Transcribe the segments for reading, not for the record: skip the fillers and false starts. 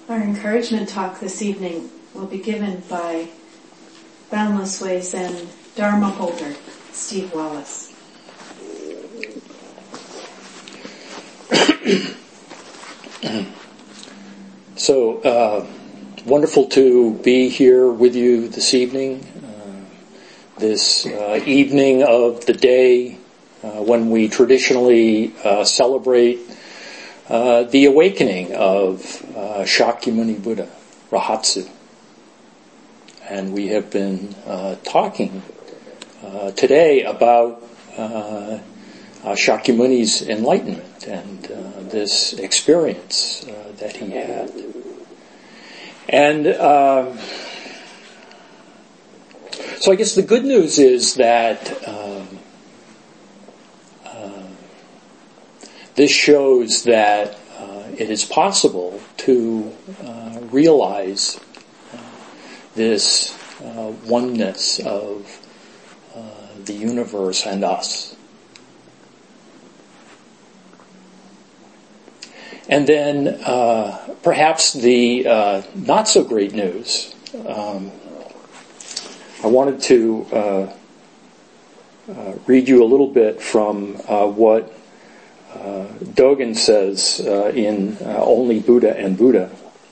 Our encouragement talk this evening will be given by Boundless Way Zen Dharma holder, Steve Wallace. So, wonderful to be here with you this evening, this evening of the day when we traditionally celebrate the awakening of Shakyamuni Buddha, Rahatsu. And we have been talking today about Shakyamuni's enlightenment and this experience that he had. And so I guess the good news is that this shows that it is possible to realize this oneness of the universe and us. And then perhaps the not so great news. I wanted to read you a little bit from what Dogen says in Only Buddha and Buddha.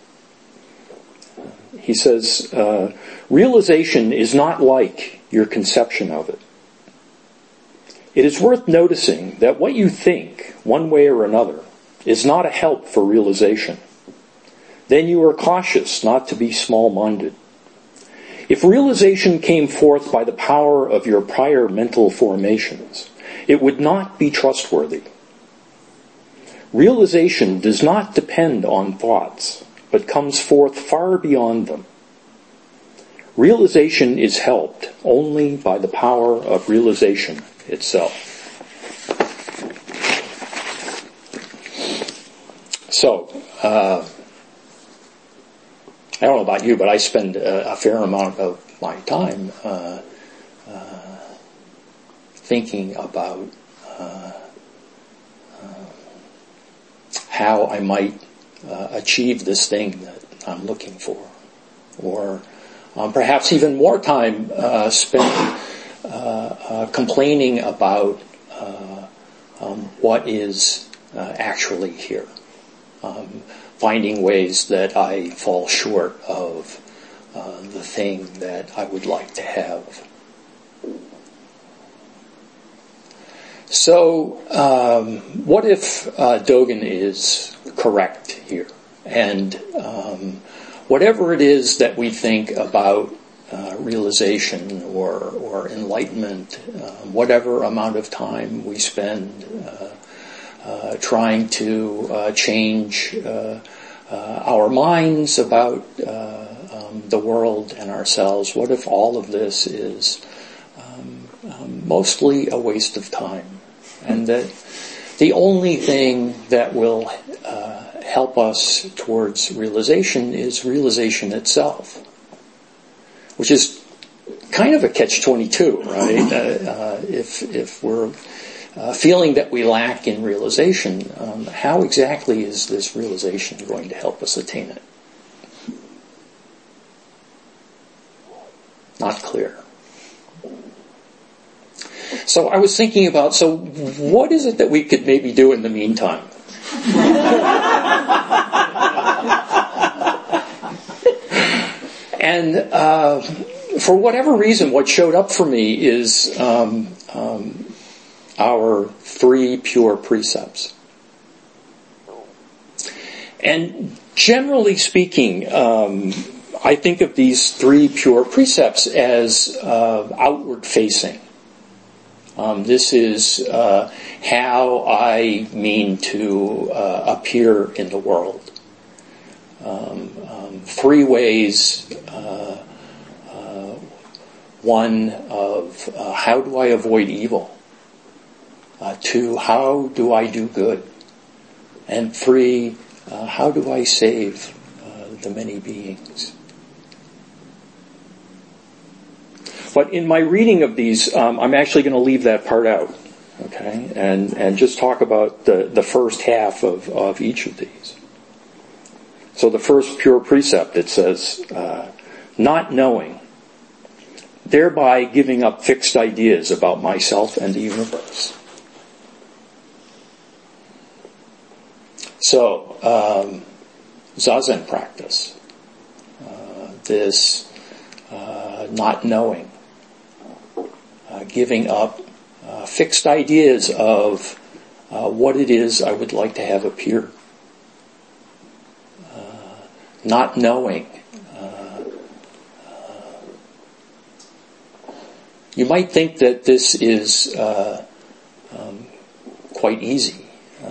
He says, realization is not like your conception of it. It is worth noticing that what you think, one way or another, is not a help for realization. Then you are cautious not to be small-minded. If realization came forth by the power of your prior mental formations, it would not be trustworthy. Realization does not depend on thoughts, but comes forth far beyond them. Realization is helped only by the power of realization itself. So, I don't know about you, but I spend a fair amount of my time thinking about how I might achieve this thing that I'm looking for. Or perhaps even more time spent complaining about what is actually here. Finding ways that I fall short of the thing that I would like to have. So, what if Dogen is correct here? And whatever it is that we think about realization or enlightenment, whatever amount of time we spend trying to change our minds about the world and ourselves, what if all of this is mostly a waste of time? And that the only thing that will help us towards realization is realization itself, which is kind of a catch-22, right? If we're feeling that we lack in realization, how exactly is this realization going to help us attain it? Not clear. So I was thinking about, so what is it that we could maybe do in the meantime? And for whatever reason, what showed up for me is our 3 pure precepts. And generally speaking, I think of these 3 pure precepts as outward facing. This is how I mean to appear in the world. 3 ways. One of how do I avoid evil? 2, how do I do good? And 3, how do I save the many beings? But in my reading of these, I'm actually going to leave that part out, okay, and just talk about the first half of each of these. So the first pure precept, it says, not knowing, thereby giving up fixed ideas about myself and the universe. So, Zazen practice, this not knowing, giving up fixed ideas of what it is I would like to have appear. Not knowing. You might think that this is quite easy.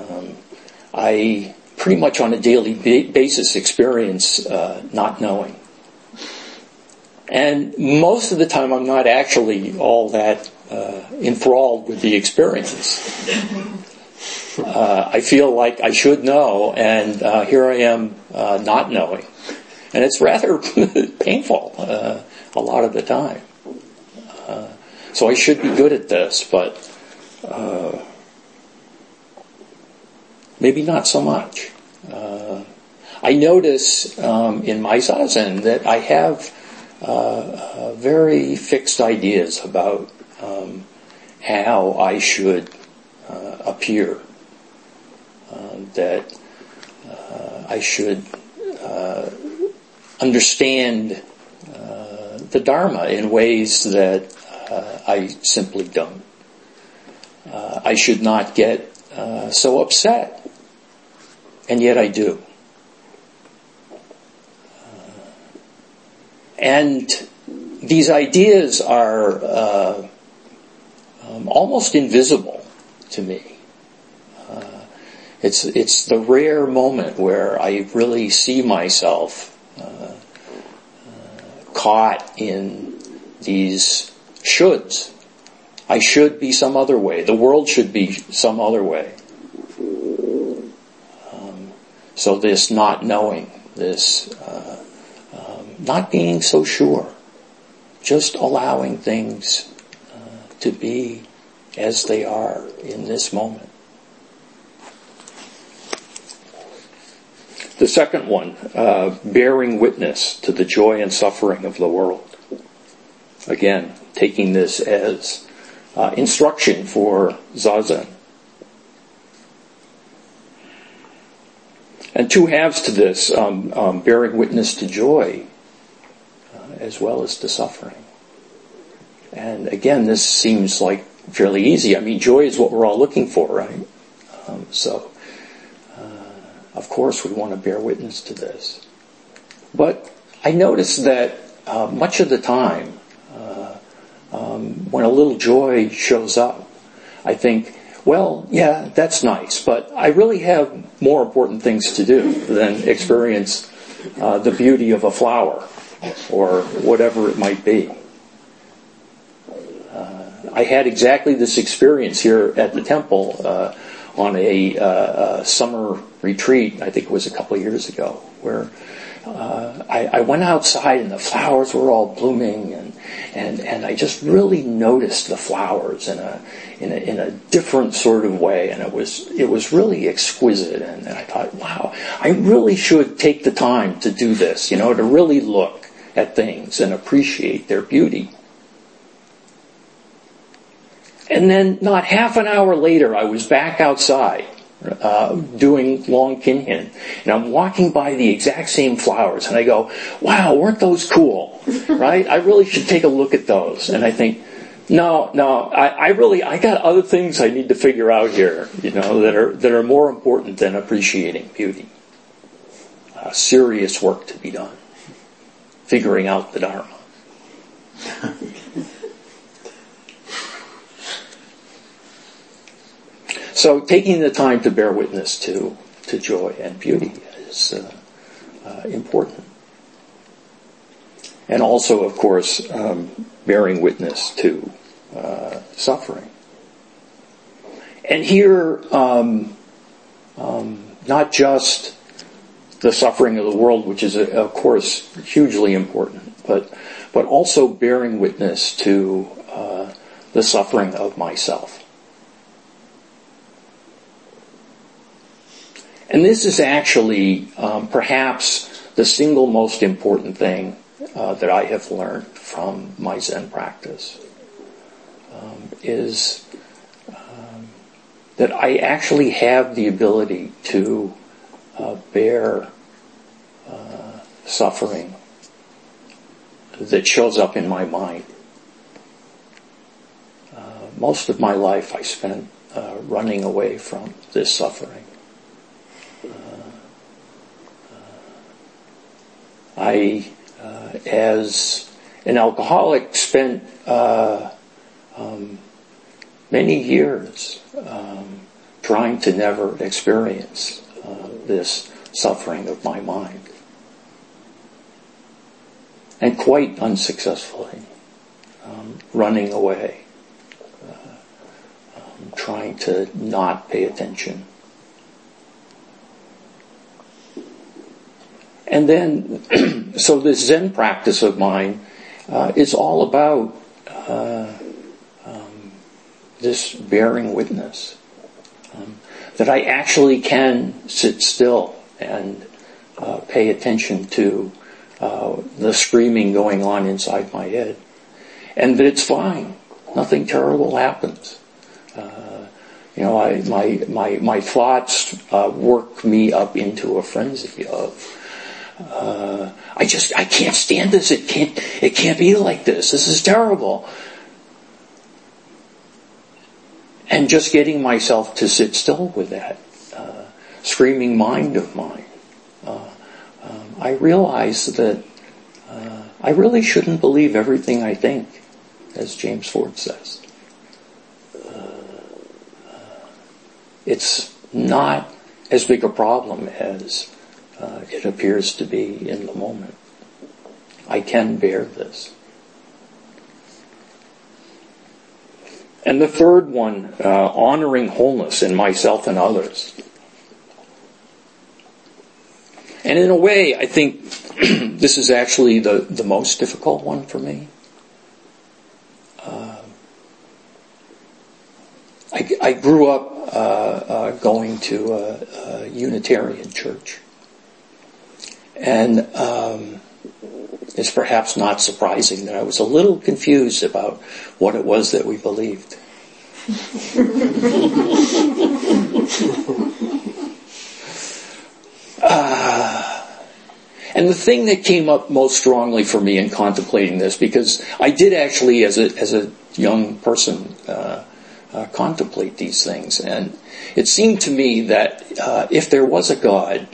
I pretty much on a daily basis experience not knowing. And most of the time I'm not actually all that enthralled with the experience. I feel like I should know, and here I am not knowing. And it's rather painful a lot of the time. So I should be good at this, but maybe not so much. I notice in my Zazen that I have very fixed ideas about how I should appear. That I should understand the Dharma in ways that I simply don't. I should not get so upset, and yet I do. And these ideas are almost invisible to me. It's the rare moment where I really see myself caught in these shoulds. I should be some other way. The world should be some other way. So this not knowing, this not being so sure, just allowing things to be as they are in this moment. The second one, bearing witness to the joy and suffering of the world. Again, taking this as instruction for Zazen. And two halves to this, bearing witness to joy as well as to suffering. And again, this seems like fairly easy. I mean, joy is what we're all looking for, right? So, of course, we want to bear witness to this. But I notice that much of the time, when a little joy shows up, I think, well, yeah, that's nice, but I really have more important things to do than experience the beauty of a flower or whatever it might be. I had exactly this experience here at the temple on a summer retreat, I think it was a couple of years ago, where I went outside and the flowers were all blooming, and I just really noticed the flowers in a different sort of way, and it was really exquisite, and I thought, wow, I really should take the time to do this, to really look at things and appreciate their beauty. And then not half an hour later, I was back outside doing Long Kinhin, and I'm walking by the exact same flowers, and I go, wow, weren't those cool, right? I really should take a look at those. And I think, no, I got other things I need to figure out here, that are more important than appreciating beauty. Serious work to be done, figuring out the Dharma. So taking the time to bear witness to joy and beauty is important. And also, of course, bearing witness to suffering. And here, not just the suffering of the world, which is, of course, hugely important, but also bearing witness to the suffering of myself. And this is actually perhaps the single most important thing that I have learned from my Zen practice, is that I actually have the ability to bear suffering that shows up in my mind. Most of my life I spent running away from this suffering. I, as an alcoholic, spent many years trying to never experience this suffering of my mind. And quite unsuccessfully, running away, trying to not pay attention. And then, so this Zen practice of mine is all about this bearing witness, that I actually can sit still and pay attention to the screaming going on inside my head, and that it's fine. Nothing terrible happens. My thoughts work me up into a frenzy of I can't stand this. It can't be like this. This is terrible. And just getting myself to sit still with that screaming mind of mine, I realize that I really shouldn't believe everything I think, as James Ford says. It's not as big a problem as it appears to be in the moment. I can bear this. And the third one, honoring wholeness in myself and others. And in a way, I think this is actually the most difficult one for me. I grew up going to a Unitarian church. And it's perhaps not surprising that I was a little confused about what it was that we believed. And the thing that came up most strongly for me in contemplating this, because I did actually, as a young person, contemplate these things, and it seemed to me that if there was a God,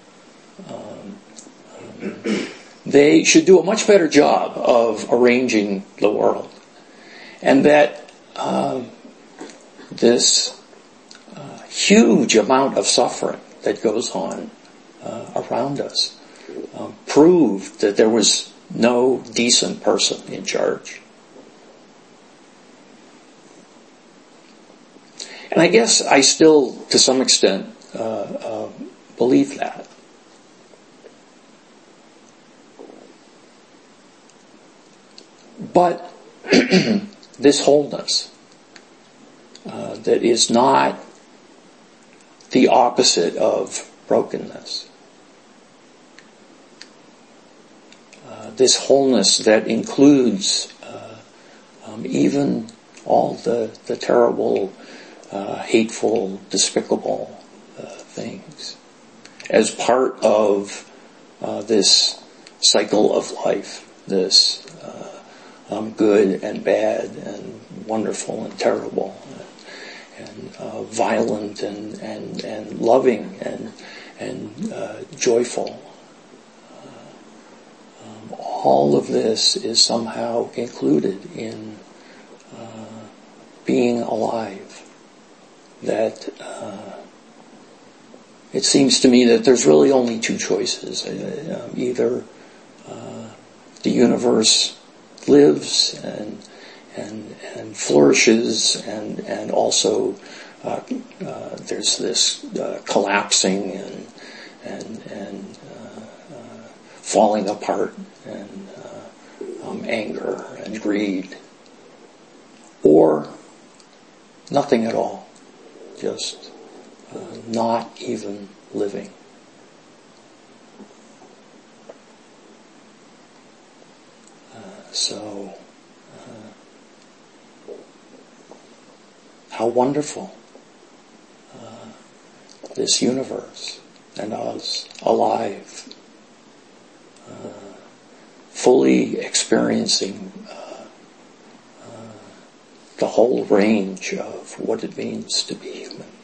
they should do a much better job of arranging the world, and that this huge amount of suffering that goes on around us proved that there was no decent person in charge. And I guess I still, to some extent, believe that. But this wholeness that is not the opposite of brokenness, this wholeness that includes even all the terrible, hateful, despicable things as part of this cycle of life, this good and bad and wonderful and terrible and violent and loving and joyful. All of this is somehow included in being alive. That it seems to me that there's really only two choices. Either the universe lives and flourishes, and also there's this collapsing and falling apart and anger and greed, or nothing at all, just not even living. So, how wonderful this universe and us alive, fully experiencing the whole range of what it means to be human.